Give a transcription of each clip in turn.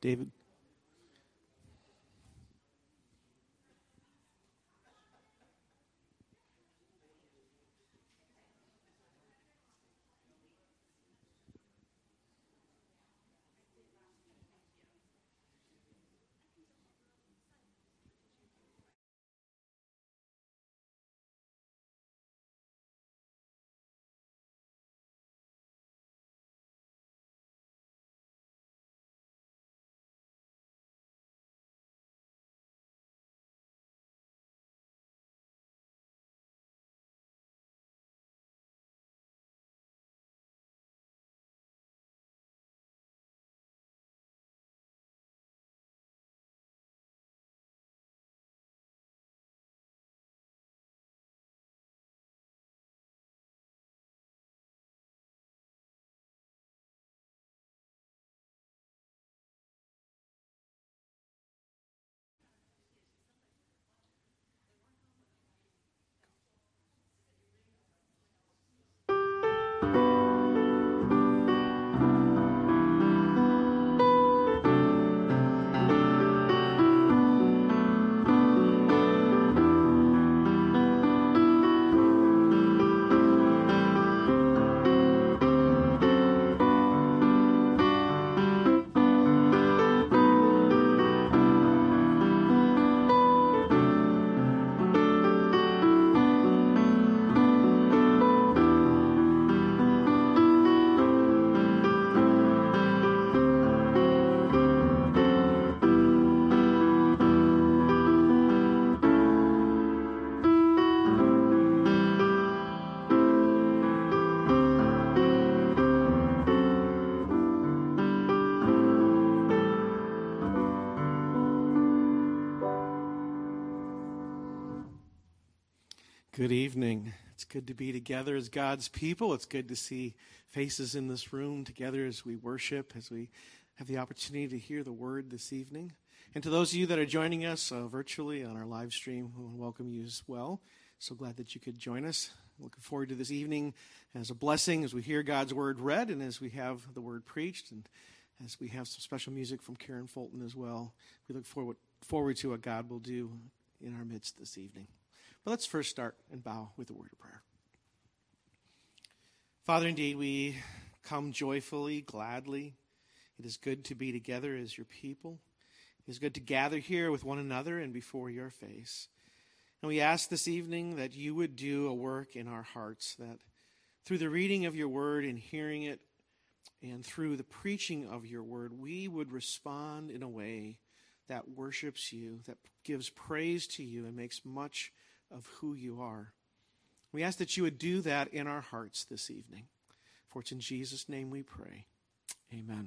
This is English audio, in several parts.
David. Good evening. It's good to be together as God's people. It's good to see faces in this room together as we worship, as we have the opportunity to hear the word this evening. And to those of you that are joining us virtually on our live stream, we want to welcome you as well. So glad that you could join us. Looking forward to this evening as a blessing as we hear God's word read and as we have the word preached and as we have some special music from Karen Fulton as well. We look forward to what God will do in our midst this evening. But let's first start and bow with a word of prayer. Father, indeed, we come joyfully, gladly. It is good to be together as your people. It is good to gather here with one another and before your face. And we ask this evening that you would do a work in our hearts, that through the reading of your word and hearing it, and through the preaching of your word, we would respond in a way that worships you, that gives praise to you and makes much of who you are. We ask that you would do that in our hearts this evening. For it's in Jesus' name we pray. Amen.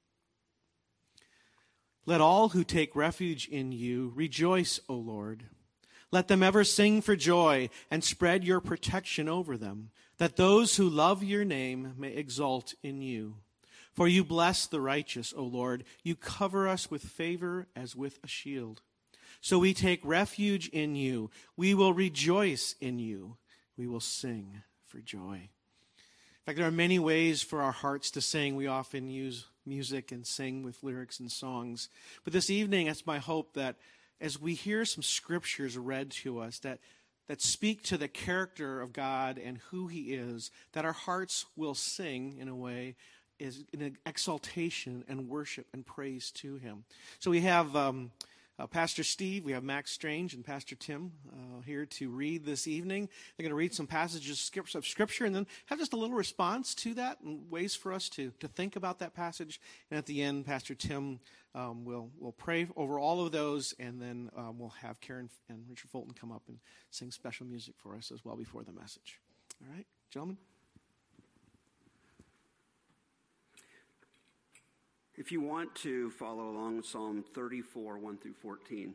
Let all who take refuge in you rejoice, O Lord. Let them ever sing for joy and spread your protection over them, that those who love your name may exult in you. For you bless the righteous, O Lord. You cover us with favor as with a shield. So we take refuge in you. We will rejoice in you. We will sing for joy. In fact, there are many ways for our hearts to sing. We often use music and sing with lyrics and songs. But this evening, it's my hope that as we hear some scriptures read to us that speak to the character of God and who he is, that our hearts will sing in a way is in an exaltation and worship and praise to him. So we have Pastor Steve, we have Max Strange and Pastor Tim here to read this evening. They're going to read some passages of Scripture and then have just a little response to that and ways for us to think about that passage. And at the end, Pastor Tim will pray over all of those, and then we'll have Karen and Richard Fulton come up and sing special music for us as well before the message. All right, gentlemen? If you want to follow along with Psalm 34, 1 through 14,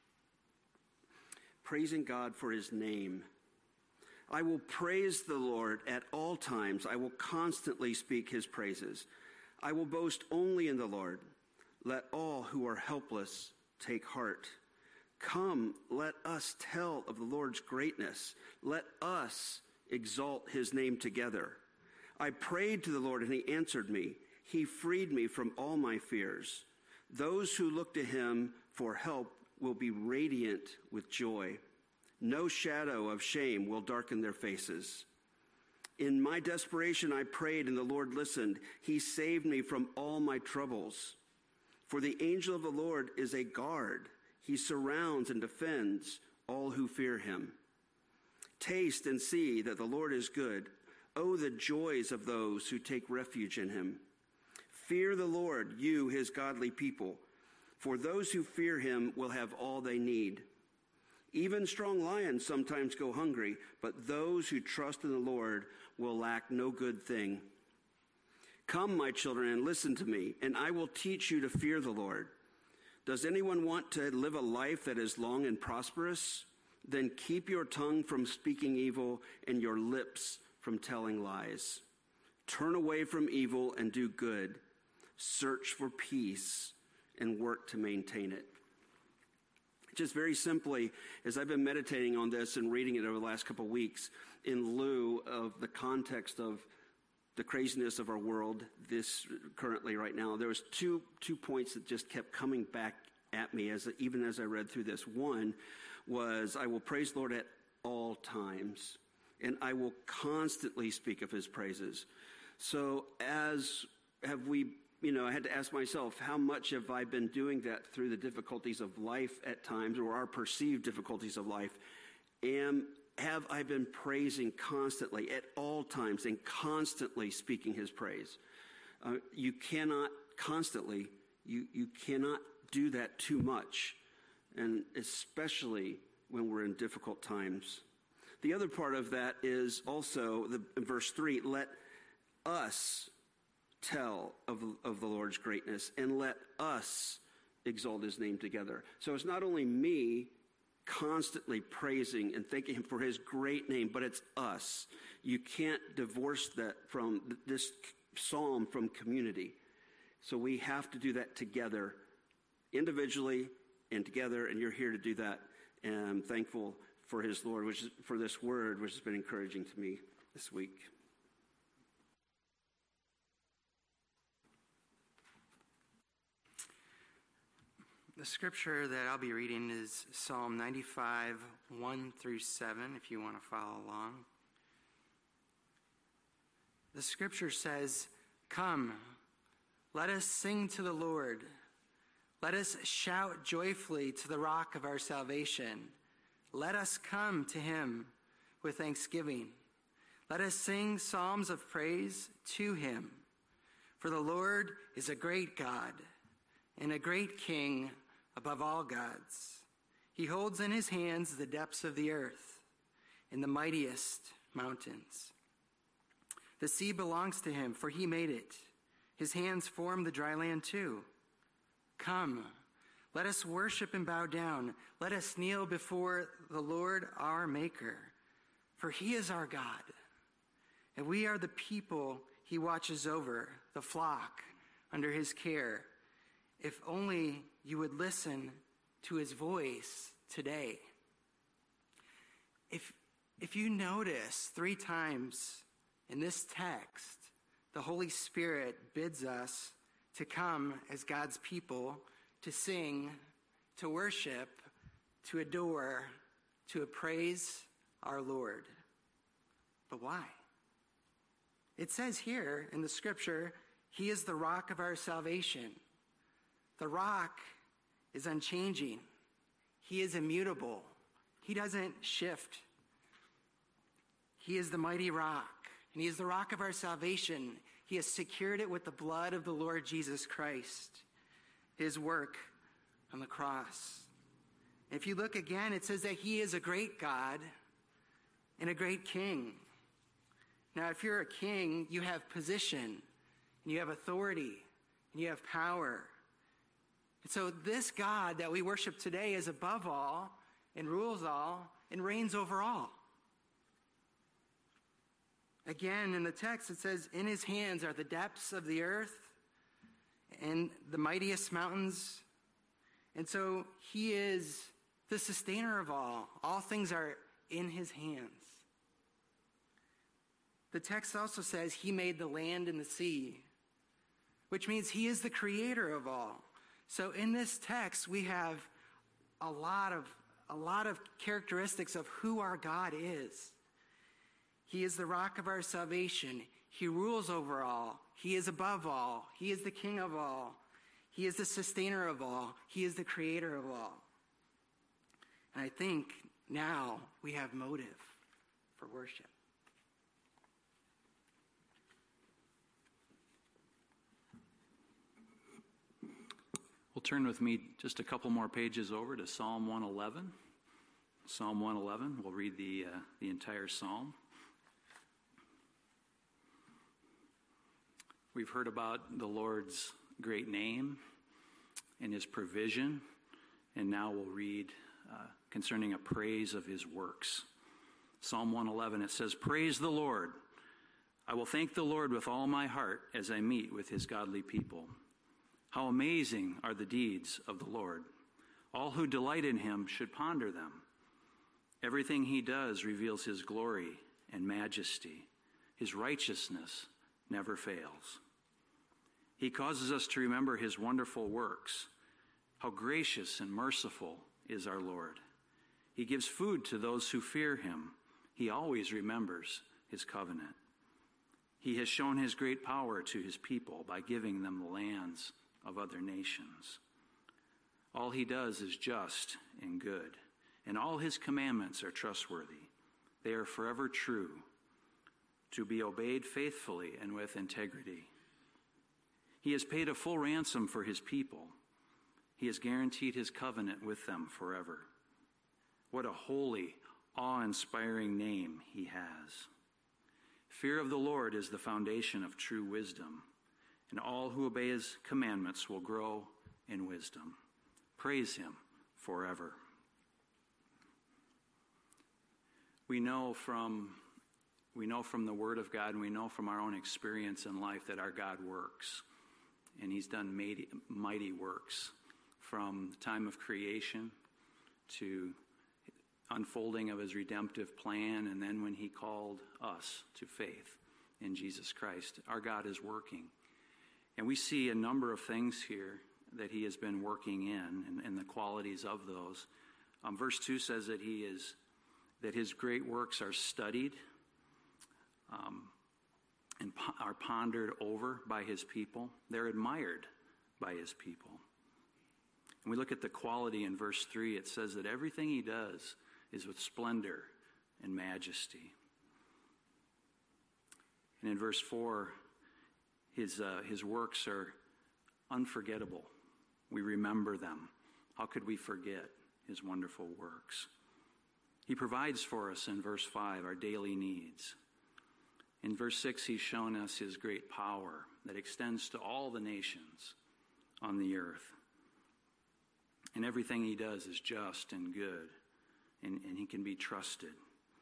praising God for his name. I will praise the Lord at all times. I will constantly speak his praises. I will boast only in the Lord. Let all who are helpless take heart. Come, let us tell of the Lord's greatness. Let us exalt his name together. I prayed to the Lord, and he answered me. He freed me from all my fears. Those who look to him for help will be radiant with joy. No shadow of shame will darken their faces. In my desperation, I prayed, and the Lord listened. He saved me from all my troubles. For the angel of the Lord is a guard. He surrounds and defends all who fear him. Taste and see that the Lord is good. Oh, the joys of those who take refuge in him. Fear the Lord, you, his godly people. For those who fear him will have all they need. Even strong lions sometimes go hungry, but those who trust in the Lord will lack no good thing. Come, my children, and listen to me, and I will teach you to fear the Lord. Does anyone want to live a life that is long and prosperous? Then keep your tongue from speaking evil and your lips from telling lies. Turn away from evil and do good. Search for peace and work to maintain it. Just very simply, as I've been meditating on this and reading it over the last couple of weeks, in lieu of the context of the craziness of our world, this currently right now, there was two points that just kept coming back at me even as I read through this. One was, I will praise the Lord at all times, and I will constantly speak of his praises. So I had to ask myself, how much have I been doing that through the difficulties of life at times, or our perceived difficulties of life? Have I been praising constantly at all times and constantly speaking his praise? You cannot constantly, you cannot do that too much, and especially when we're in difficult times. The other part of that is also in verse 3, let us tell of the Lord's greatness, and let us exalt his name together. So it's not only me constantly praising and thanking him for his great name, but it's us. You can't divorce that from this psalm from community. So we have to do that together, individually and together, and you're here to do that. And I'm thankful for his Lord, for this word, which has been encouraging to me this week. The scripture that I'll be reading is Psalm 95, 1 through 7, if you want to follow along. The scripture says, "Come, let us sing to the Lord. Let us shout joyfully to the rock of our salvation. Let us come to him with thanksgiving. Let us sing psalms of praise to him. For the Lord is a great God and a great King above all gods. He holds in his hands the depths of the earth and the mightiest mountains. The sea belongs to him, for he made it. His hands formed the dry land too. Come, let us worship and bow down. Let us kneel before the Lord our Maker, for he is our God, and we are the people he watches over, the flock under his care. If only you would listen to his voice today." If you notice 3 times in this text, the Holy Spirit bids us to come as God's people, to sing, to worship, to adore, to praise our Lord. But why? It says here in the scripture, he is the rock of our salvation. The rock is unchanging. He is immutable. He doesn't shift. He is the mighty rock, and he is the rock of our salvation. He has secured it with the blood of the Lord Jesus Christ, his work on the cross. And if you look again, it says that he is a great God and a great King. Now, if you're a king, you have position, and you have authority, and you have power. And so this God that we worship today is above all, and rules all, and reigns over all. Again, in the text, it says, in his hands are the depths of the earth and the mightiest mountains. And so he is the sustainer of all. All things are in his hands. The text also says he made the land and the sea, which means he is the creator of all. So in this text, we have a lot of characteristics of who our God is. He is the rock of our salvation. He rules over all. He is above all. He is the king of all. He is the sustainer of all. He is the creator of all. And I think now we have motive for worship. Well, turn with me just a couple more pages over to Psalm 111. Psalm 111, we'll read the entire psalm. We've heard about the Lord's great name and his provision, and now we'll read concerning a praise of his works. Psalm 111, it says, "Praise the Lord. I will thank the Lord with all my heart as I meet with his godly people. How amazing are the deeds of the Lord. All who delight in him should ponder them. Everything he does reveals his glory and majesty. His righteousness never fails. He causes us to remember his wonderful works. How gracious and merciful is our Lord. He gives food to those who fear him. He always remembers his covenant. He has shown his great power to his people by giving them the lands of other nations. All he does is just and good, and all his commandments are trustworthy. They are forever true, to be obeyed faithfully and with integrity. He has paid a full ransom for his people. He has guaranteed his covenant with them forever. What a holy, awe-inspiring name he has. Fear of the Lord is the foundation of true wisdom, and all who obey his commandments will grow in wisdom. Praise him forever." We know from the Word of God, and we know from our own experience in life that our God works. And he's done mighty works from the time of creation to unfolding of his redemptive plan, and then when he called us to faith in Jesus Christ. Our God is working. And we see a number of things here that he has been working in, and the qualities of those. Verse 2 says that his great works are studied and are pondered over by his people. They're admired by his people. And we look at the quality in verse 3. It says that everything he does is with splendor and majesty. And in verse 4, his works are unforgettable. We remember them. How could we forget his wonderful works? He provides for us in verse 5 our daily needs. In verse 6, he's shown us his great power that extends to all the nations on the earth. And everything he does is just and good, and he can be trusted.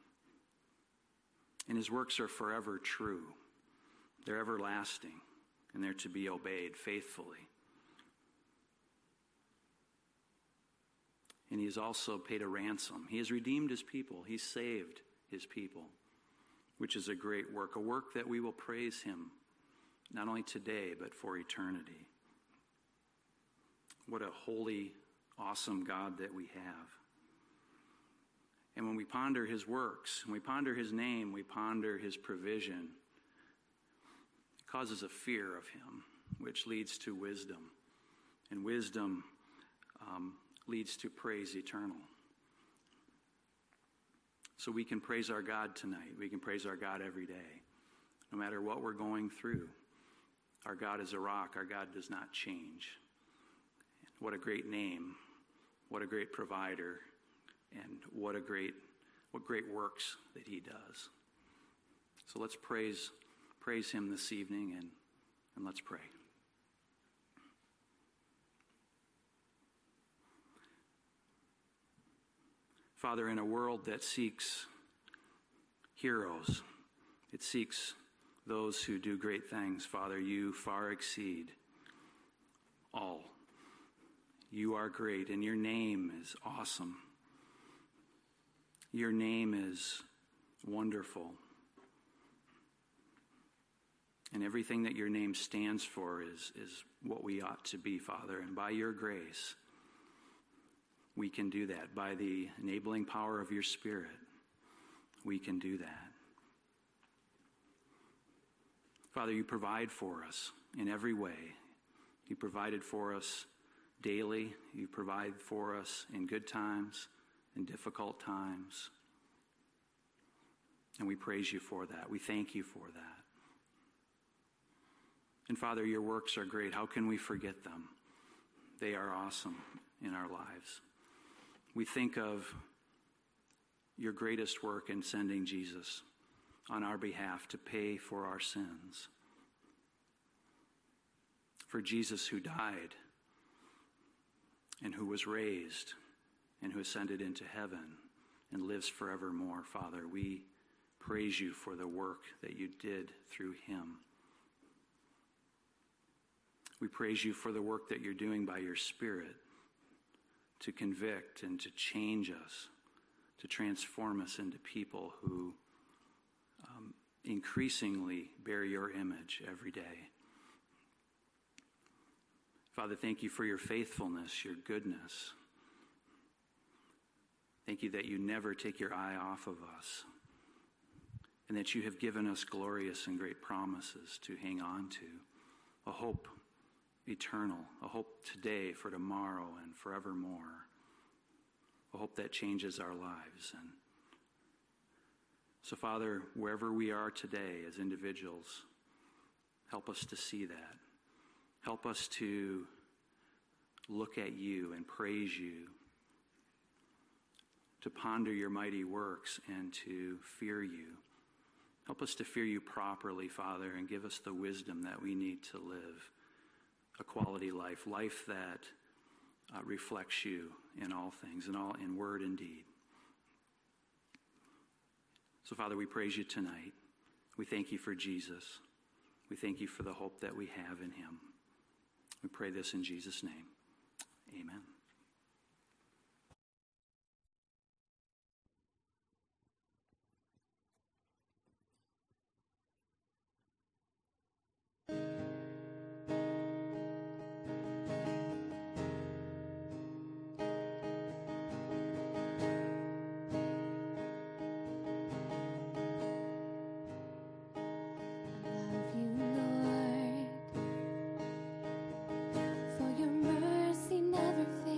And his works are forever true. They're everlasting, and they're to be obeyed faithfully. And he has also paid a ransom. He has redeemed his people. He's saved his people, which is a great work, a work that we will praise him not only today, but for eternity. What a holy, awesome God that we have. And when we ponder his works, when we ponder his name, we ponder his provision, it causes a fear of him, which leads to wisdom. And wisdom leads to praise eternal. So we can praise our God tonight. We can praise our God every day. No matter what we're going through, our God is a rock. Our God does not change. What a great name. What a great provider. And what great works that he does. So let's praise him this evening, and let's pray. Father, in a world that seeks heroes, it seeks those who do great things, Father, you far exceed all. You are great, and your name is awesome. Your name is wonderful. And everything that your name stands for is what we ought to be, Father. And by your grace, we can do that. By the enabling power of your Spirit, we can do that. Father, you provide for us in every way. You provided for us daily. You provide for us in good times, in difficult times. And we praise you for that. We thank you for that. And Father, your works are great. How can we forget them? They are awesome in our lives. We think of your greatest work in sending Jesus on our behalf to pay for our sins. For Jesus who died and who was raised and who ascended into heaven and lives forevermore, Father, we praise you for the work that you did through him. We praise you for the work that you're doing by your Spirit to convict and to change us, to transform us into people who increasingly bear your image every day. Father, thank you for your faithfulness, your goodness. Thank you that you never take your eye off of us, and that you have given us glorious and great promises to hang on to, a hope eternal, a hope today for tomorrow and forevermore, a hope that changes our lives. And so, Father, wherever we are today as individuals, help us to see that. Help us to look at you and praise you, to ponder your mighty works and to fear you. Help us to fear you properly, Father, and give us the wisdom that we need to live a quality life, life that reflects you in all things, in word and deed. So, Father, we praise you tonight. We thank you for Jesus. We thank you for the hope that we have in him. We pray this in Jesus' name. Amen. Your mercy never fails.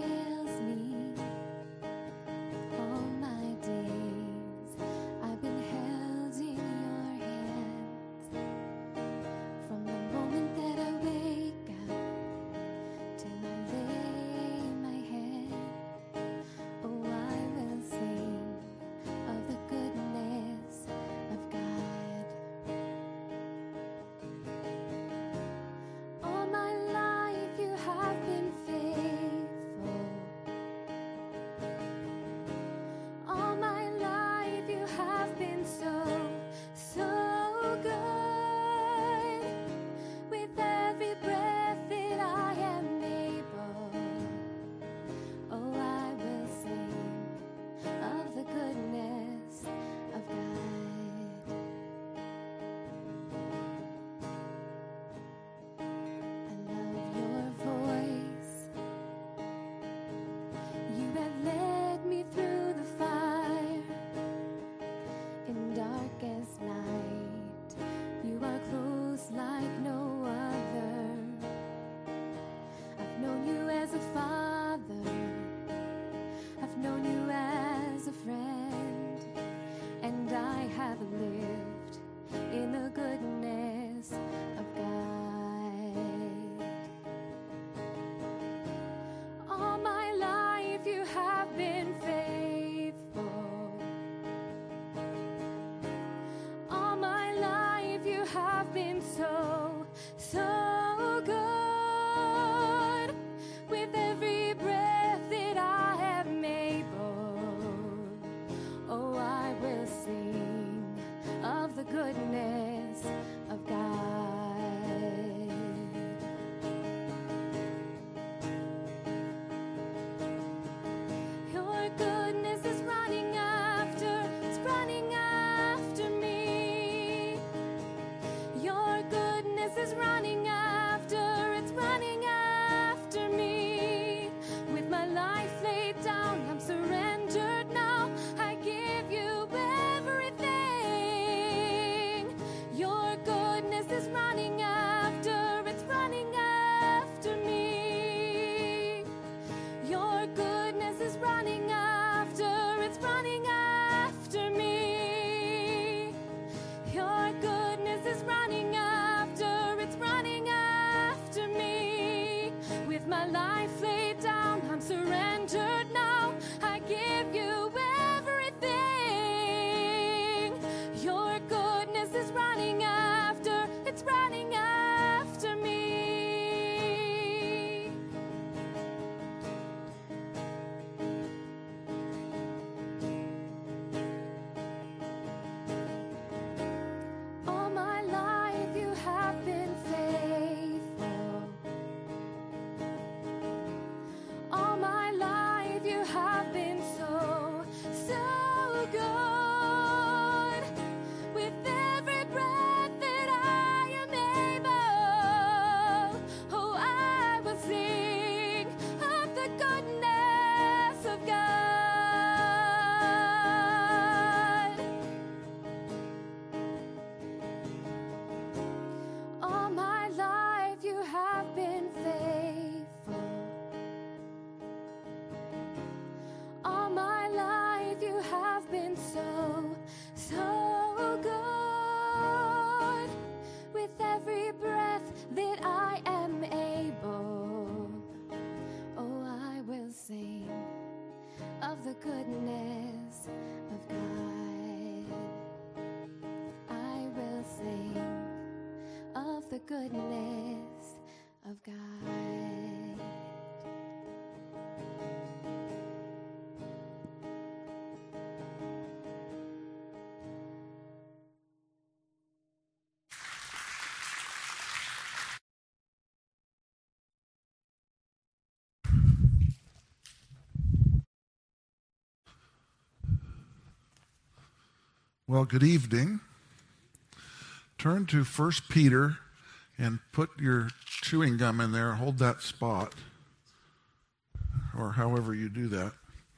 goodness of God. Well, good evening. Turn to 1 Peter and put your chewing gum in there. Hold that spot, or however you do that.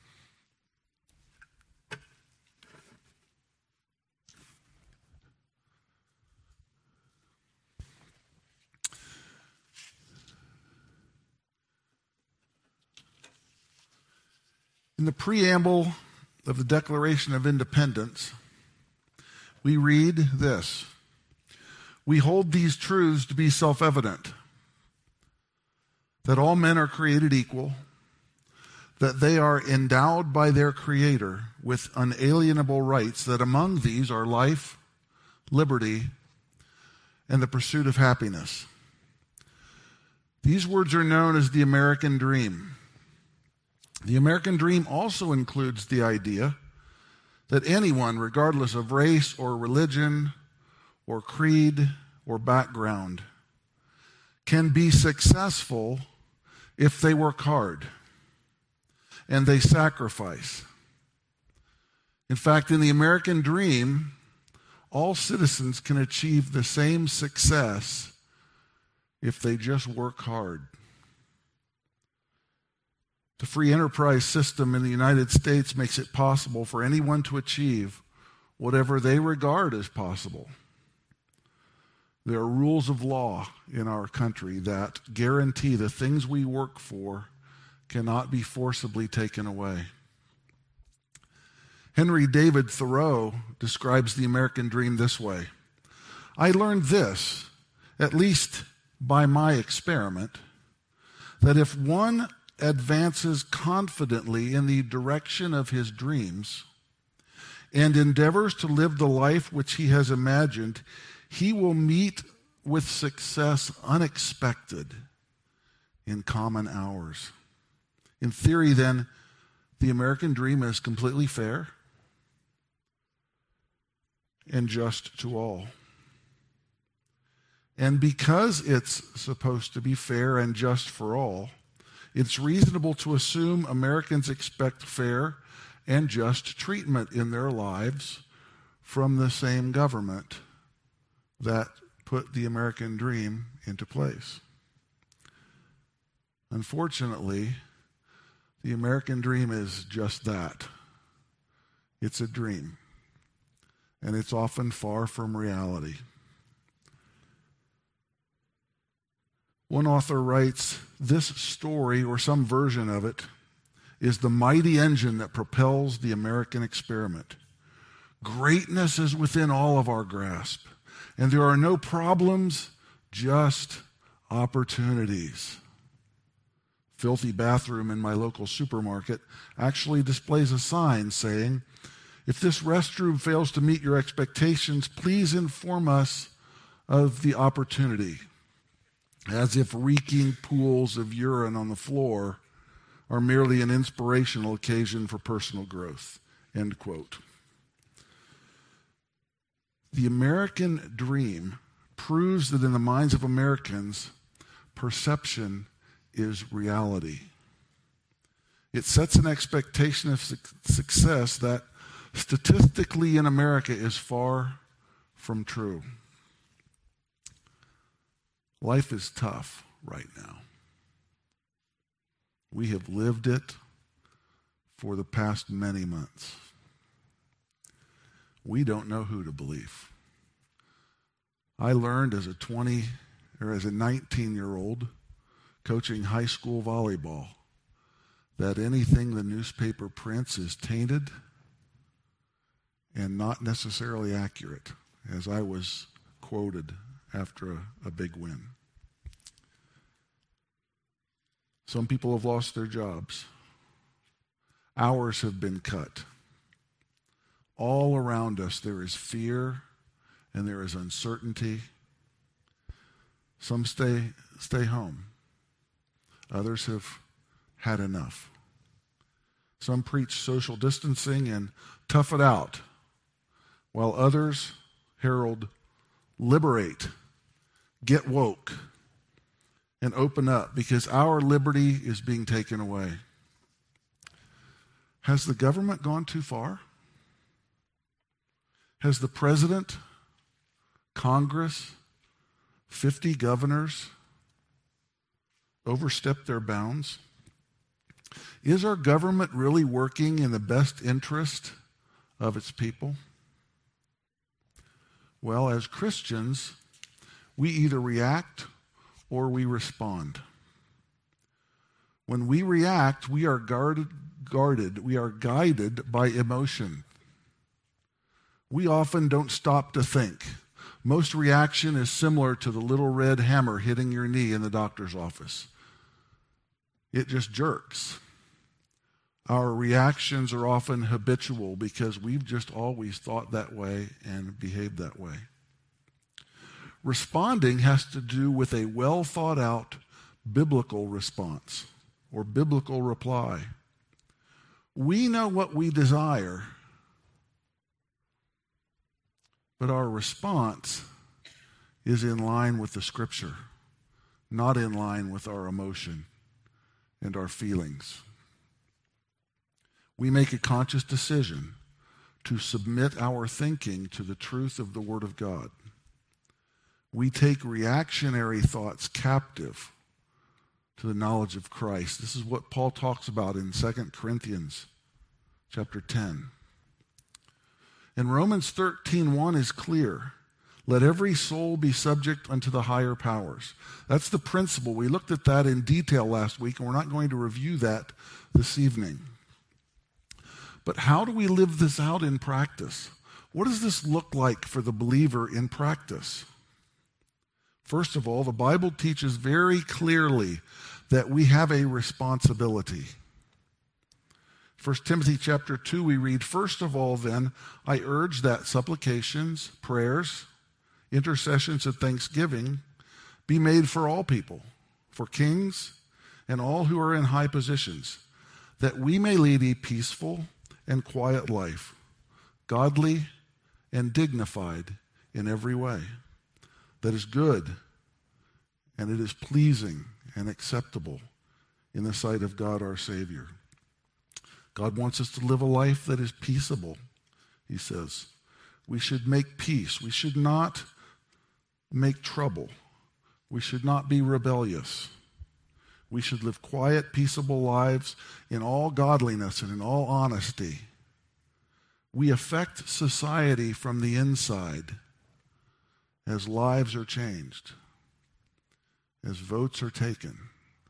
In the preamble of the Declaration of Independence, we read this: "We hold these truths to be self-evident, that all men are created equal, that they are endowed by their Creator with unalienable rights, that among these are life, liberty, and the pursuit of happiness." These words are known as the American Dream. The American Dream also includes the idea that anyone, regardless of race or religion or creed or background, can be successful if they work hard and they sacrifice. In fact, in the American Dream, all citizens can achieve the same success if they just work hard. The free enterprise system in the United States makes it possible for anyone to achieve whatever they regard as possible. There are rules of law in our country that guarantee the things we work for cannot be forcibly taken away. Henry David Thoreau describes the American dream this way: "I learned this, at least by my experiment, that if one advances confidently in the direction of his dreams and endeavors to live the life which he has imagined, he will meet with success unexpected in common hours." In theory, then, the American dream is completely fair and just to all. And because it's supposed to be fair and just for all, it's reasonable to assume Americans expect fair and just treatment in their lives from the same government that put the American dream into place. Unfortunately, the American dream is just that. It's a dream, and it's often far from reality. One author writes, "This story, or some version of it, is the mighty engine that propels the American experiment. Greatness is within all of our grasp, and there are no problems, just opportunities." Filthy bathroom in my local supermarket actually displays a sign saying, "If this restroom fails to meet your expectations, please inform us of the opportunity," as if reeking pools of urine on the floor are merely an inspirational occasion for personal growth. End quote. The American dream proves that in the minds of Americans, perception is reality. It sets an expectation of success that statistically in America is far from true. Life is tough right now. We have lived it for the past many months. We don't know who to believe. I learned as a 19-year-old coaching high school volleyball that anything the newspaper prints is tainted and not necessarily accurate, as I was quoted after a big win. Some people have lost their jobs. Hours have been cut. All around us there is fear and there is uncertainty. Some stay home. Others have had enough. Some preach social distancing and tough it out, while others herald liberate, get woke, and open up, because our liberty is being taken away. Has the government gone too far? Has the president, Congress, 50 governors overstepped their bounds? Is our government really working in the best interest of its people? Well, as Christians, we either react or we respond. When we react, we are we are guided by emotion. We often don't stop to think. Most reaction is similar to the little red hammer hitting your knee in the doctor's office. It just jerks. Our reactions are often habitual because we've just always thought that way and behaved that way. Responding has to do with a well thought out biblical response or biblical reply. We know what we desire, but our response is in line with the Scripture, not in line with our emotion and our feelings. We make a conscious decision to submit our thinking to the truth of the Word of God. We take reactionary thoughts captive to the knowledge of Christ. This is what Paul talks about in 2 Corinthians chapter 10. And Romans 13:1 is clear. Let every soul be subject unto the higher powers. That's the principle. We looked at that in detail last week, and we're not going to review that this evening. But how do we live this out in practice? What does this look like for the believer in practice? First of all, the Bible teaches very clearly that we have a responsibility. 1 Timothy chapter 2, we read, "First of all, then, I urge that supplications, prayers, intercessions, and thanksgiving be made for all people, for kings and all who are in high positions, that we may lead a peaceful and quiet life, godly and dignified in every way. That is good, and it is pleasing and acceptable in the sight of God our Savior." God wants us to live a life that is peaceable, he says. We should make peace. We should not make trouble. We should not be rebellious. We should live quiet, peaceable lives in all godliness and in all honesty. We affect society from the inside as lives are changed, as votes are taken,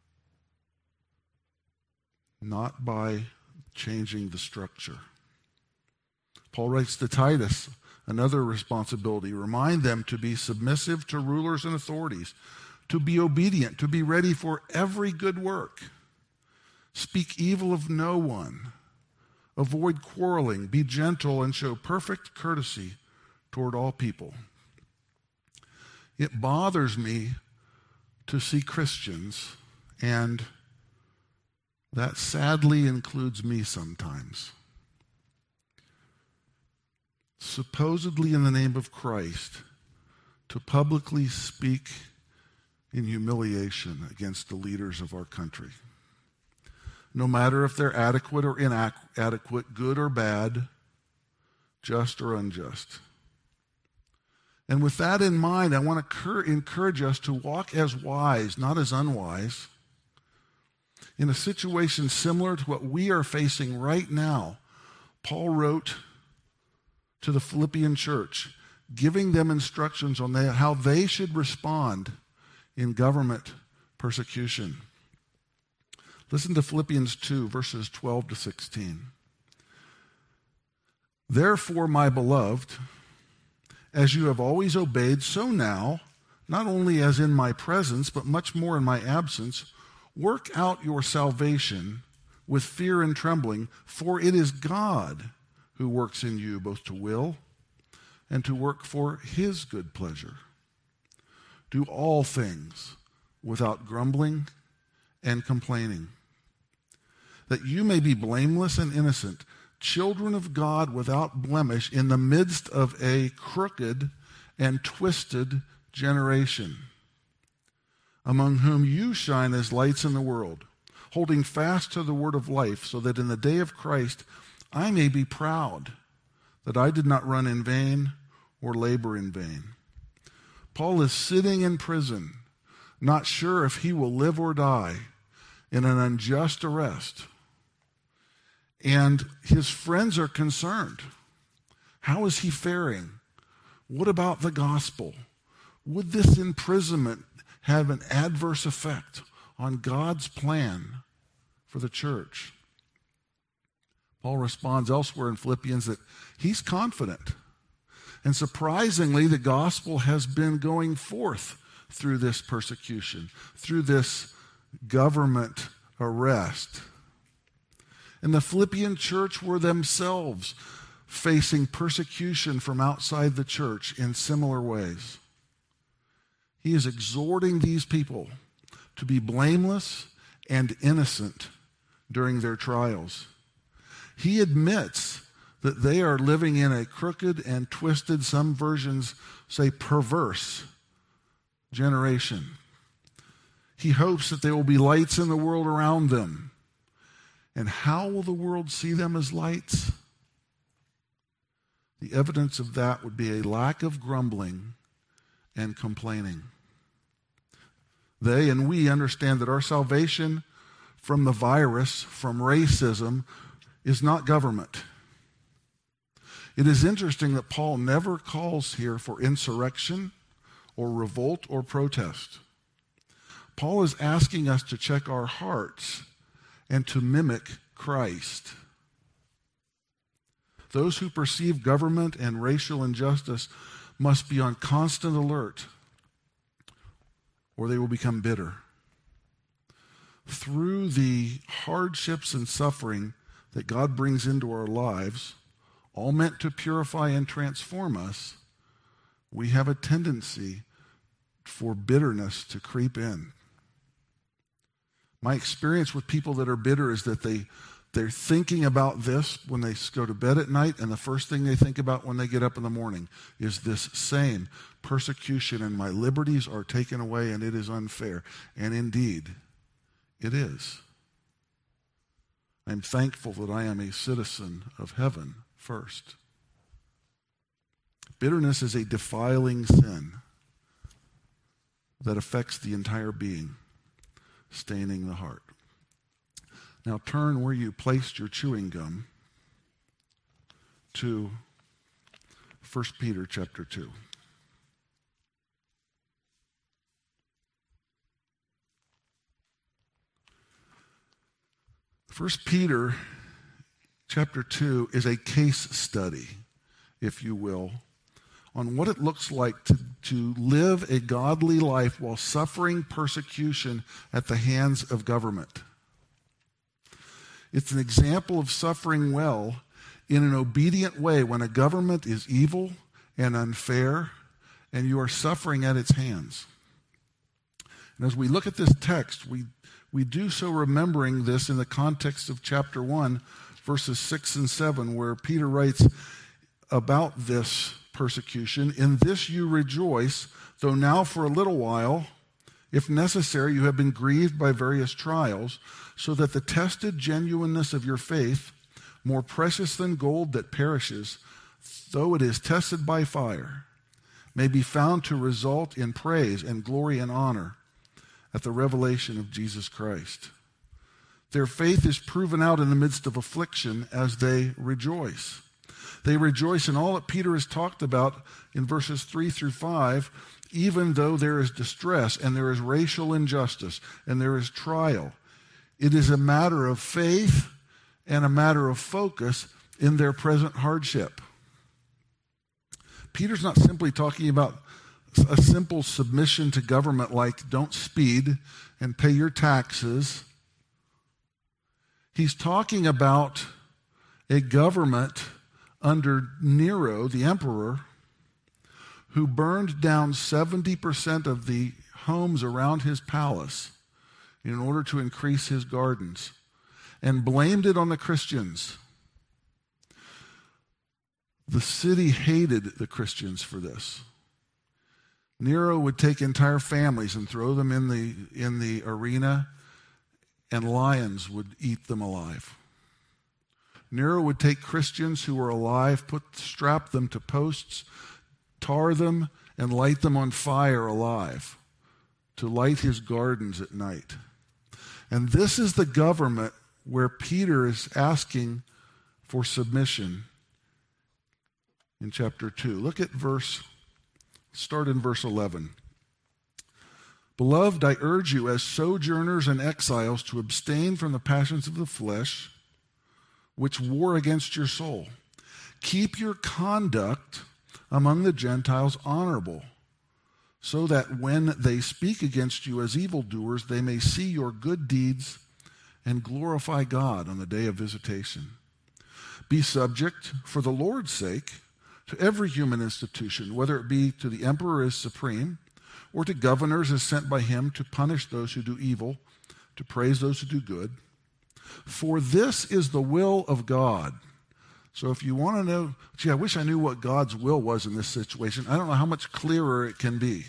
not by changing the structure. Paul writes to Titus, another responsibility, remind them to be submissive to rulers and authorities, to be obedient, to be ready for every good work. Speak evil of no one. Avoid quarreling, be gentle, and show perfect courtesy toward all people. It bothers me to see Christians, and that sadly includes me sometimes, supposedly in the name of Christ, to publicly speak in humiliation against the leaders of our country. No matter if they're adequate or inadequate, good or bad, just or unjust. And with that in mind, I want to encourage us to walk as wise, not as unwise. In a situation similar to what we are facing right now, Paul wrote to the Philippian church, giving them instructions on how they should respond in government persecution. Listen to Philippians 2, verses 12 to 16. "Therefore, my beloved, as you have always obeyed, so now, not only as in my presence, but much more in my absence, work out your salvation with fear and trembling, for it is God who works in you both to will and to work for his good pleasure. Do all things without grumbling and complaining, that you may be blameless and innocent, children of God without blemish in the midst of a crooked and twisted generation, among whom you shine as lights in the world, holding fast to the word of life, so that in the day of Christ I may be proud that I did not run in vain or labor in vain. Paul is sitting in prison, not sure if he will live or die in an unjust arrest. And his friends are concerned. How is he faring? What about the gospel? Would this imprisonment have an adverse effect on God's plan for the church? Paul responds elsewhere in Philippians that he's confident. And surprisingly, the gospel has been going forth through this persecution, through this government arrest. And the Philippian church were themselves facing persecution from outside the church in similar ways. He is exhorting these people to be blameless and innocent during their trials. He admits that they are living in a crooked and twisted, some versions say perverse, generation. He hopes that they will be lights in the world around them. And how will the world see them as lights? The evidence of that would be a lack of grumbling and complaining. They and we understand that our salvation from the virus, from racism, is not government. It is interesting that Paul never calls here for insurrection or revolt or protest. Paul is asking us to check our hearts and to mimic Christ. Those who perceive government and racial injustice must be on constant alert, or they will become bitter. Through the hardships and suffering that God brings into our lives, all meant to purify and transform us, we have a tendency for bitterness to creep in. My experience with people that are bitter is that they're thinking about this when they go to bed at night, and the first thing they think about when they get up in the morning is this same persecution, and my liberties are taken away, and it is unfair. And indeed, it is. I'm thankful that I am a citizen of heaven first. Bitterness is a defiling sin that affects the entire being, staining the heart. Now turn where you placed your chewing gum to 1 Peter chapter 2. 1 Peter chapter 2 is a case study, if you will, on what it looks like to live a godly life while suffering persecution at the hands of government. It's an example of suffering well in an obedient way when a government is evil and unfair and you are suffering at its hands. And as we look at this text, we do so remembering this in the context of chapter 1, verses 6 and 7, where Peter writes about this persecution. In this you rejoice, though now for a little while, if necessary, you have been grieved by various trials, so that the tested genuineness of your faith, more precious than gold that perishes, though it is tested by fire, may be found to result in praise and glory and honor at the revelation of Jesus Christ. Their faith is proven out in the midst of affliction as they rejoice. They rejoice in all that Peter has talked about in verses 3 through 5, even though there is distress and there is racial injustice and there is trial. It is a matter of faith and a matter of focus in their present hardship. Peter's not simply talking about a simple submission to government like don't speed and pay your taxes. He's talking about a government under Nero, the emperor, who burned down 70% of the homes around his palace in order to increase his gardens, and blamed it on the Christians. The city hated the Christians for this. Nero would take entire families and throw them in the arena, and lions would eat them alive. Nero would take Christians who were alive, strap them to posts, tar them, and light them on fire alive to light his gardens at night. And this is the government where Peter is asking for submission in chapter 2. Look at start in verse 11. Beloved, I urge you as sojourners and exiles to abstain from the passions of the flesh, which war against your soul. Keep your conduct among the Gentiles honorable, so that when they speak against you as evildoers, they may see your good deeds and glorify God on the day of visitation. Be subject, for the Lord's sake, to every human institution, whether it be to the emperor as supreme, or to governors as sent by him to punish those who do evil, to praise those who do good. For this is the will of God. So if you want to know, I wish I knew what God's will was in this situation. I don't know how much clearer it can be.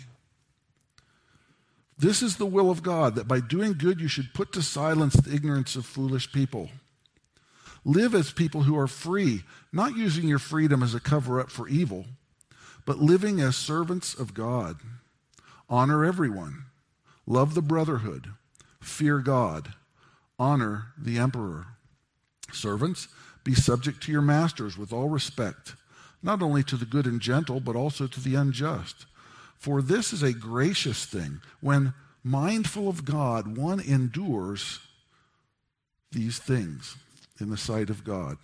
This is the will of God, that by doing good you should put to silence the ignorance of foolish people. Live as people who are free, not using your freedom as a cover-up for evil, but living as servants of God. Honor everyone. Love the brotherhood. Fear God. Honor the emperor. Servants, be subject to your masters with all respect, not only to the good and gentle, but also to the unjust. For this is a gracious thing. When mindful of God, one endures these things in the sight of God.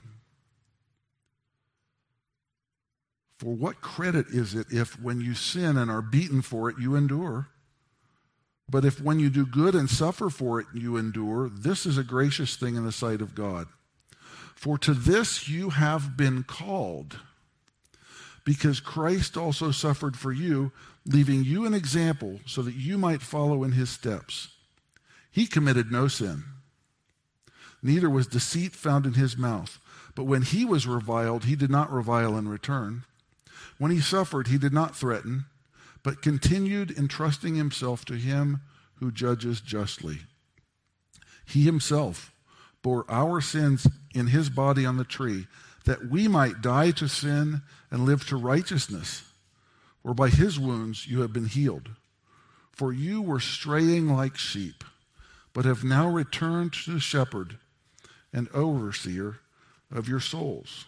For what credit is it if when you sin and are beaten for it, you endure? But if when you do good and suffer for it, you endure, this is a gracious thing in the sight of God. For to this you have been called, because Christ also suffered for you, leaving you an example so that you might follow in his steps. He committed no sin. Neither was deceit found in his mouth. But when he was reviled, he did not revile in return. When he suffered, he did not threaten, but continued entrusting himself to him who judges justly. He himself bore our sins in his body on the tree, that we might die to sin and live to righteousness. For by his wounds you have been healed. For you were straying like sheep, but have now returned to the shepherd and overseer of your souls.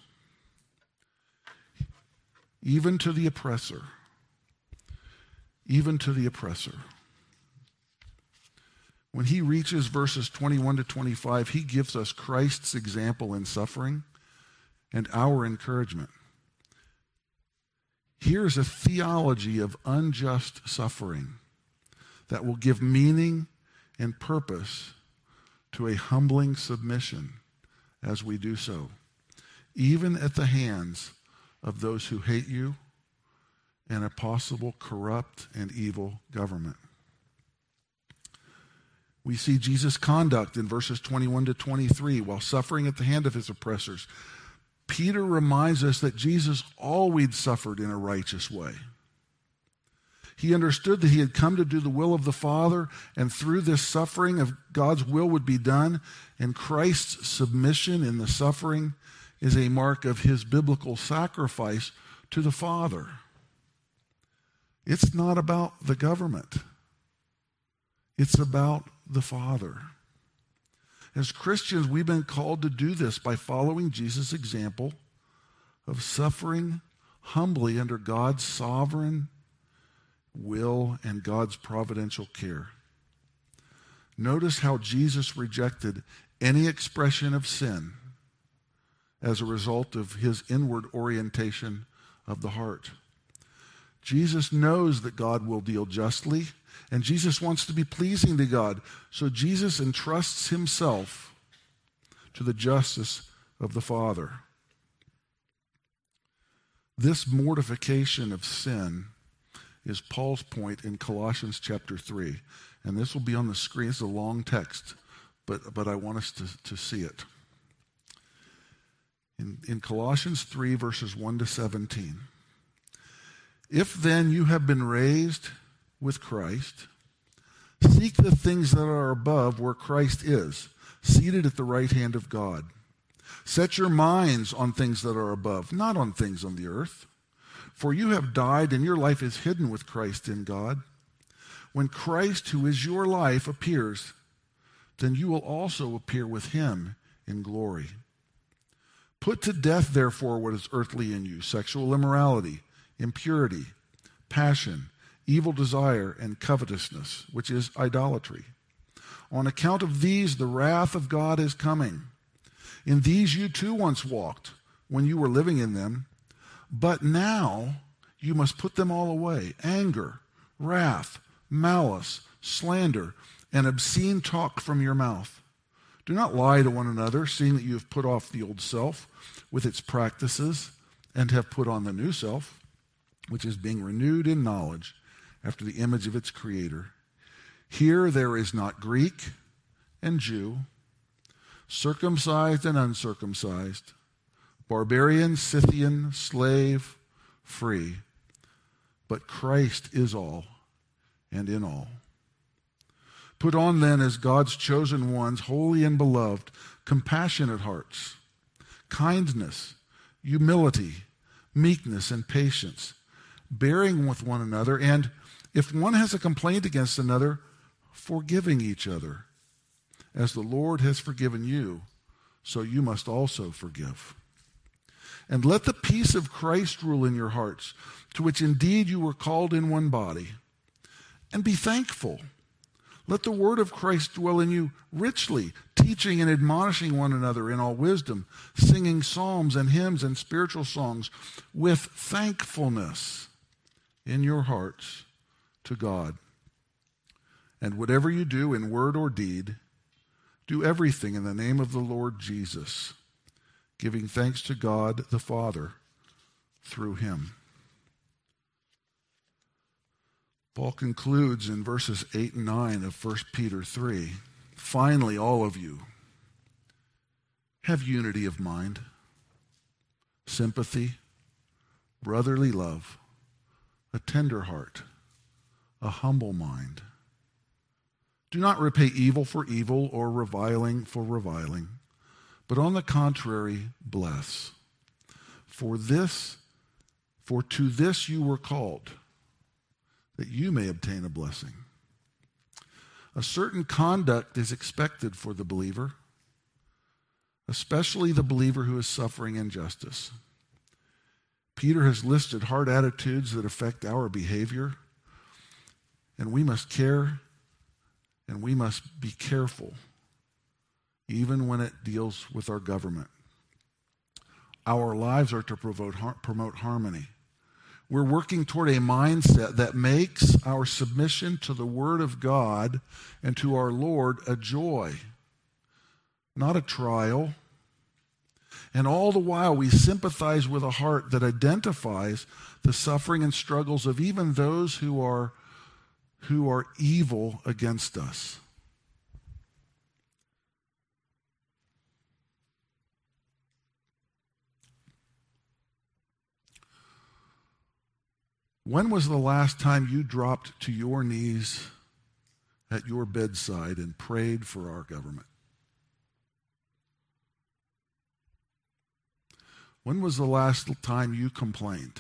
Even to the oppressor. Even to the oppressor. When he reaches verses 21 to 25, he gives us Christ's example in suffering and our encouragement. Here's a theology of unjust suffering that will give meaning and purpose to a humbling submission as we do so, even at the hands of those who hate you and a possible corrupt and evil government. We see Jesus' conduct in verses 21 to 23 while suffering at the hand of his oppressors. Peter reminds us that Jesus always suffered in a righteous way. He understood that he had come to do the will of the Father, and through this suffering of God's will would be done, and Christ's submission in the suffering is a mark of his biblical sacrifice to the Father. It's not about the government. It's about the Father. As Christians, we've been called to do this by following Jesus' example of suffering humbly under God's sovereign will and God's providential care. Notice how Jesus rejected any expression of sin as a result of his inward orientation of the heart. Jesus knows that God will deal justly, and Jesus wants to be pleasing to God. So Jesus entrusts himself to the justice of the Father. This mortification of sin is Paul's point in Colossians chapter 3. And this will be on the screen. It's a long text, but I want us to see it. In Colossians 3, verses 1 to 17. If then you have been raised with Christ, seek the things that are above where Christ is, seated at the right hand of God. Set your minds on things that are above, not on things on the earth. For you have died, and your life is hidden with Christ in God. When Christ, who is your life, appears, then you will also appear with him in glory. Put to death, therefore, what is earthly in you: sexual immorality, impurity, passion, evil desire, and covetousness, which is idolatry. On account of these, the wrath of God is coming. In these you too once walked when you were living in them, but now you must put them all away: anger, wrath, malice, slander, and obscene talk from your mouth. Do not lie to one another, seeing that you have put off the old self with its practices and have put on the new self, which is being renewed in knowledge after the image of its creator. Here there is not Greek and Jew, circumcised and uncircumcised, barbarian, Scythian, slave, free, but Christ is all and in all. Put on then as God's chosen ones, holy and beloved, compassionate hearts, kindness, humility, meekness, and patience, bearing with one another, and if one has a complaint against another, forgiving each other. As the Lord has forgiven you, so you must also forgive. And let the peace of Christ rule in your hearts, to which indeed you were called in one body. And be thankful. Let the word of Christ dwell in you richly, teaching and admonishing one another in all wisdom, singing psalms and hymns and spiritual songs with thankfulness in your hearts to God. And whatever you do in word or deed, do everything in the name of the Lord Jesus, giving thanks to God the Father through him. Paul concludes in verses 8 and 9 of 1 Peter 3. Finally, all of you, have unity of mind, sympathy, brotherly love, a tender heart, a humble mind. Do not repay evil for evil or reviling for reviling, but on the contrary, bless. For to this you were called, that you may obtain a blessing. A certain conduct is expected for the believer, especially the believer who is suffering injustice. Peter has listed hard attitudes that affect our behavior, and we must care and we must be careful, even when it deals with our government. Our lives are to promote harmony. We're working toward a mindset that makes our submission to the Word of God and to our Lord a joy, not a trial. And all the while we sympathize with a heart that identifies the suffering and struggles of even those who are evil against us. When was the last time you dropped to your knees at your bedside and prayed for our government? When was the last time you complained?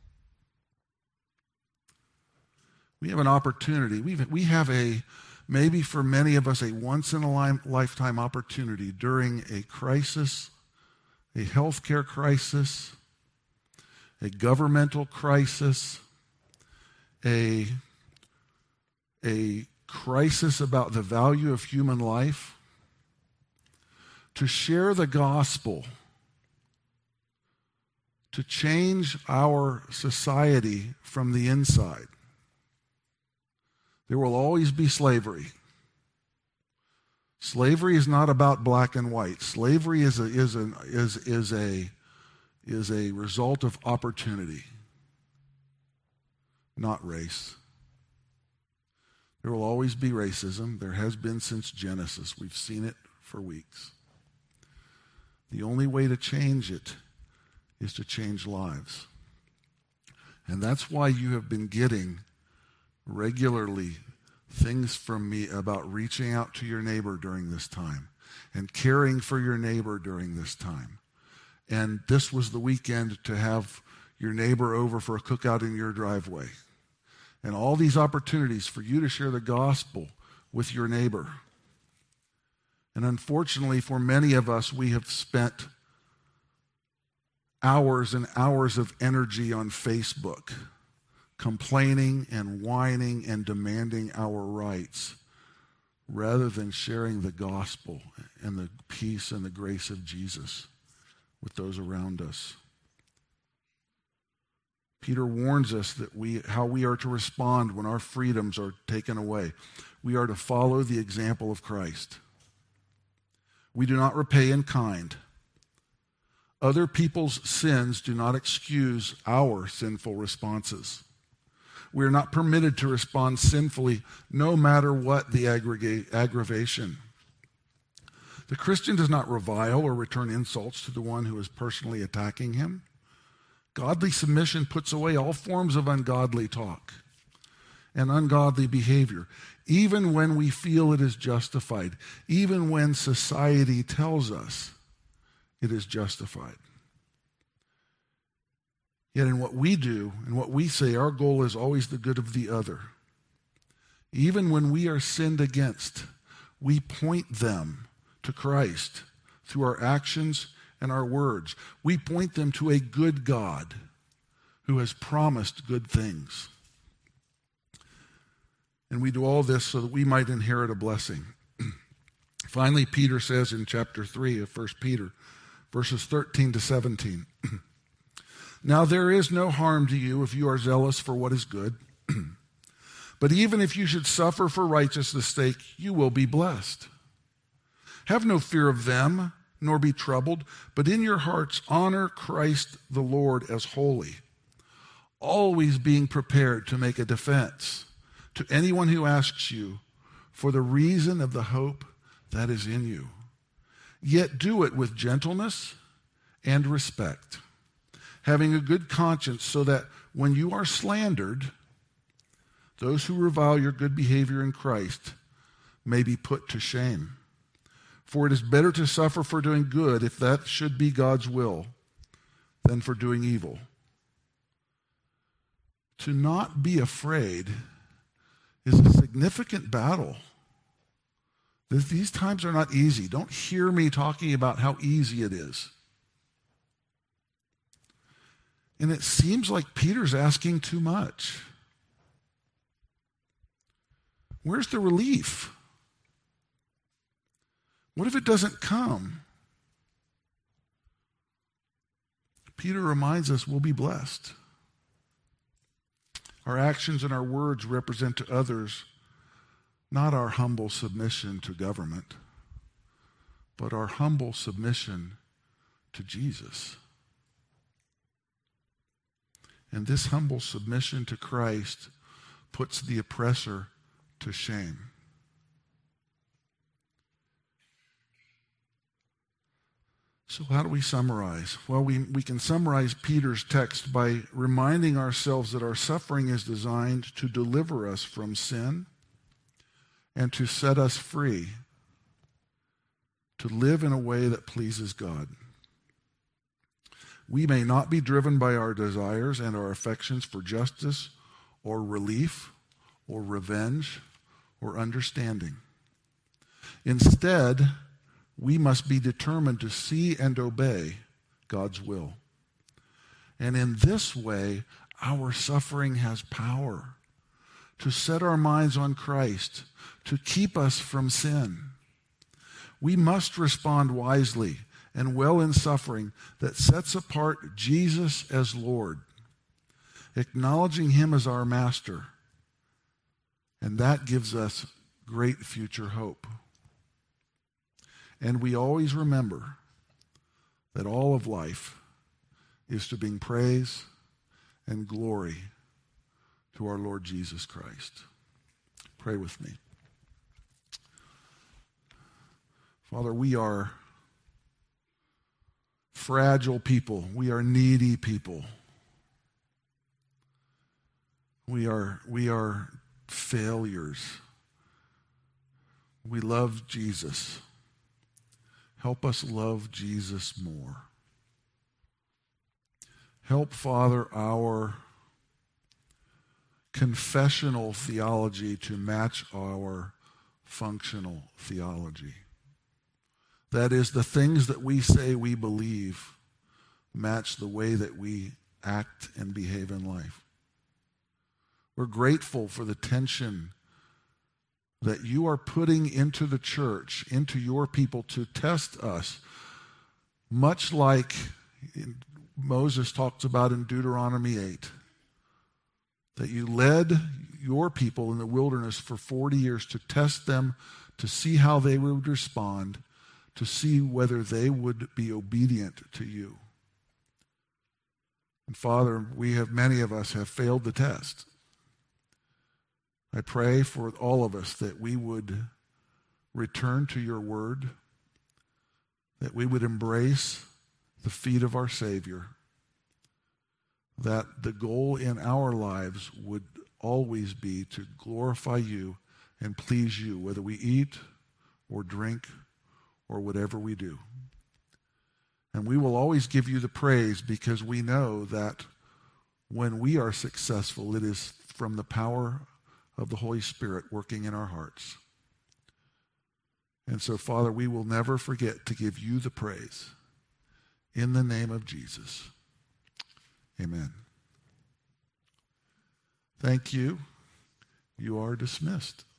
We have an opportunity. We have maybe for many of us, a once-in-a-lifetime opportunity during a crisis, a healthcare crisis, a governmental crisis, a crisis about the value of human life, to share the gospel, to change our society from the inside. There will always be slavery. Slavery is not about black and white. Slavery is a result of opportunity. not race. There will always be racism. There has been since Genesis. We've seen it for weeks. The only way to change it is to change lives. And that's why you have been getting regularly things from me about reaching out to your neighbor during this time and caring for your neighbor during this time. And this was the weekend to have your neighbor over for a cookout in your driveway. And all these opportunities for you to share the gospel with your neighbor. And unfortunately, for many of us, we have spent hours and hours of energy on Facebook, complaining and whining and demanding our rights, rather than sharing the gospel and the peace and the grace of Jesus with those around us. Peter warns us that how we are to respond when our freedoms are taken away. We are to follow the example of Christ. We do not repay in kind. Other people's sins do not excuse our sinful responses. We are not permitted to respond sinfully, no matter what the aggravation. The Christian does not revile or return insults to the one who is personally attacking him. Godly submission puts away all forms of ungodly talk and ungodly behavior, even when we feel it is justified, even when society tells us it is justified. Yet in what we do and what we say, our goal is always the good of the other. Even when we are sinned against, we point them to Christ through our actions and our words. We point them to a good God who has promised good things. And we do all this so that we might inherit a blessing. Finally, Peter says in chapter 3 of 1 Peter, verses 13 to 17, now there is no harm to you if you are zealous for what is good. But even if you should suffer for righteousness' sake, you will be blessed. Have no fear of them, nor be troubled, but in your hearts honor Christ the Lord as holy, always being prepared to make a defense to anyone who asks you for the reason of the hope that is in you. Yet do it with gentleness and respect, having a good conscience, so that when you are slandered, those who revile your good behavior in Christ may be put to shame. For it is better to suffer for doing good, if that should be God's will, than for doing evil. To not be afraid is a significant battle. These times are not easy. Don't hear me talking about how easy it is. And it seems like Peter's asking too much. Where's the relief? What if it doesn't come? Peter reminds us we'll be blessed. Our actions and our words represent to others not our humble submission to government, but our humble submission to Jesus. And this humble submission to Christ puts the oppressor to shame. So how do we summarize? Well, we can summarize Peter's text by reminding ourselves that our suffering is designed to deliver us from sin and to set us free to live in a way that pleases God. We may not be driven by our desires and our affections for justice or relief or revenge or understanding. Instead, we must be determined to see and obey God's will. And in this way, our suffering has power to set our minds on Christ, to keep us from sin. We must respond wisely and well in suffering that sets apart Jesus as Lord, acknowledging him as our master. And that gives us great future hope. And we always remember that all of life is to bring praise and glory to our Lord Jesus Christ. Pray with me. Father, we are fragile people. We are needy people. We are failures. We love Jesus. Help us love Jesus more. Help, Father, our confessional theology to match our functional theology. That is, the things that we say we believe match the way that we act and behave in life. We're grateful for the tension that you are putting into the church, into your people, to test us, much like Moses talks about in Deuteronomy 8, that you led your people in the wilderness for 40 years to test them, to see how they would respond, to see whether they would be obedient to you. And Father, many of us have failed the test. I pray for all of us that we would return to your word, that we would embrace the feet of our Savior, that the goal in our lives would always be to glorify you and please you, whether we eat or drink or whatever we do. And we will always give you the praise, because we know that when we are successful, it is from the power of the Holy Spirit working in our hearts. And so, Father, we will never forget to give you the praise. In the name of Jesus. Amen. Thank you. You are dismissed.